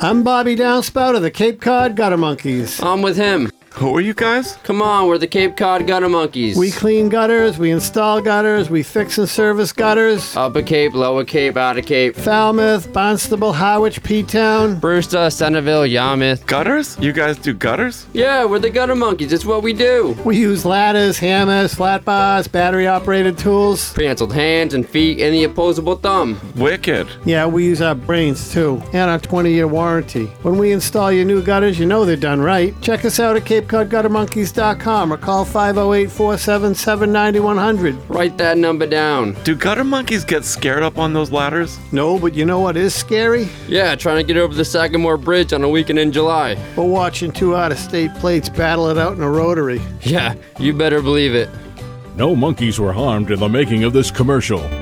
I'm Bobby Downspout of the Cape Cod Gutter Monkeys. I'm with him. Who are you guys? Come on, we're the Cape Cod Gutter Monkeys. We clean gutters, we install gutters, we fix and service gutters. Upper Cape, Lower Cape, Outer Cape. Falmouth, Barnstable, Harwich, P-Town. Brewster, Centerville, Yarmouth. Gutters? You guys do gutters? Yeah, we're the Gutter Monkeys. It's what we do. We use ladders, hammers, flat bars, battery-operated tools. Prehensiled hands and feet and the opposable thumb. Wicked. Yeah, we use our brains too, and our 20-year warranty. When we install your new gutters, you know they're done right. Check us out at CapeCodGutterMonkeys.com or call 508-477-9100. Write that number down. Do gutter monkeys get scared up on those ladders? No, but you know what is scary? Yeah, trying to get over the Sagamore Bridge on a weekend in July. We're watching two out-of-state plates battle it out in a rotary. Yeah, you better believe it. No monkeys were harmed in the making of this commercial.